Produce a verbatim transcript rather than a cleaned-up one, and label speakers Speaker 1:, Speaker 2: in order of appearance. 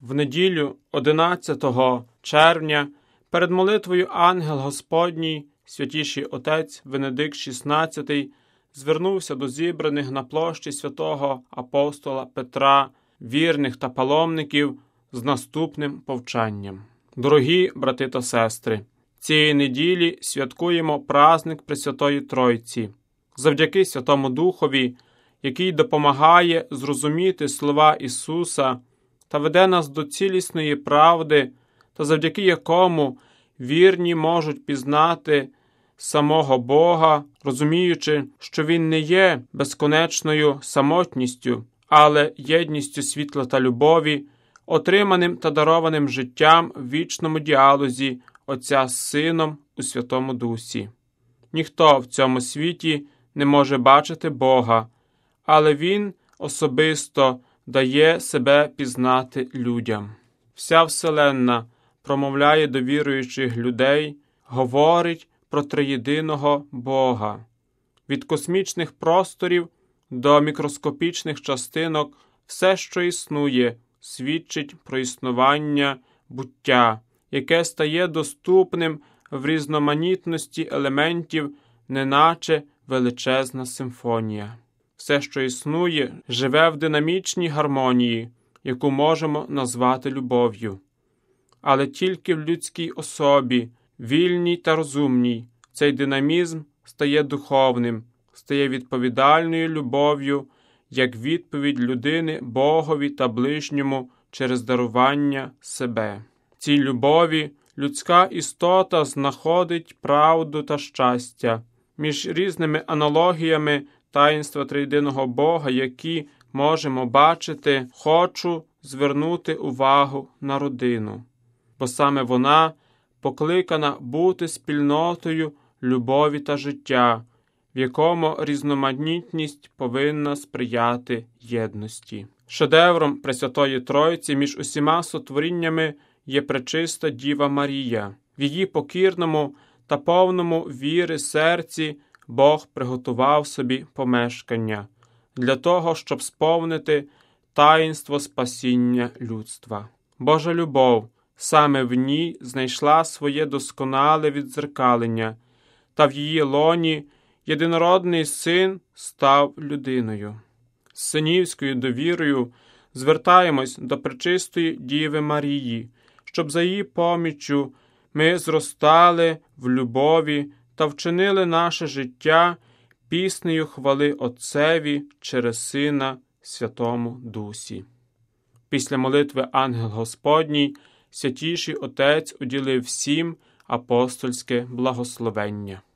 Speaker 1: В неділю одинадцятого червня перед молитвою Ангел Господній святіший отець Венедикт шістнадцятий звернувся до зібраних на площі святого апостола Петра, вірних та паломників з наступним повчанням. Дорогі брати та сестри, цієї неділі святкуємо праздник Пресвятої Тройці. Завдяки Святому Духові, який допомагає зрозуміти слова Ісуса та веде нас до цілісної правди, та завдяки якому вірні можуть пізнати самого Бога, розуміючи, що Він не є безконечною самотністю, але єдністю світла та любові, отриманим та дарованим життям в вічному діалозі Отця з Сином у Святому Дусі. Ніхто в цьому світі не може бачити Бога, але Він особисто дає себе пізнати людям. Вся Вселенна промовляє до віруючих людей, говорить про триєдиного Бога. Від космічних просторів до мікроскопічних частинок все, що існує, свідчить про існування буття, яке стає доступним в різноманітності елементів, неначе величезна симфонія. Все, що існує, живе в динамічній гармонії, яку можемо назвати любов'ю. Але тільки в людській особі, вільній та розумній, цей динамізм стає духовним, стає відповідальною любов'ю, як відповідь людини Богові та ближньому через дарування себе. В цій любові людська істота знаходить правду та щастя. Між різними аналогіями таїнства триєдиного Бога, які можемо бачити, хочу звернути увагу на родину, бо саме вона покликана бути спільнотою любові та життя, в якому різноманітність повинна сприяти єдності. Шедевром Пресвятої Тройці між усіма сотворіннями є пречиста Діва Марія. В її покірному та повному віри серці Бог приготував собі помешкання для того, щоб сповнити таїнство спасіння людства. Божа любов саме в ній знайшла своє досконале віддзеркалення, та в її лоні єдинородний Син став людиною. З синівською довірою звертаємось до пречистої Діви Марії, щоб за її поміччю ми зростали в любові та вчинили наше життя піснею хвали Отцеві через Сина Святому Дусі. Після молитви Ангел Господній Святіший Отець уділив всім апостольське благословення.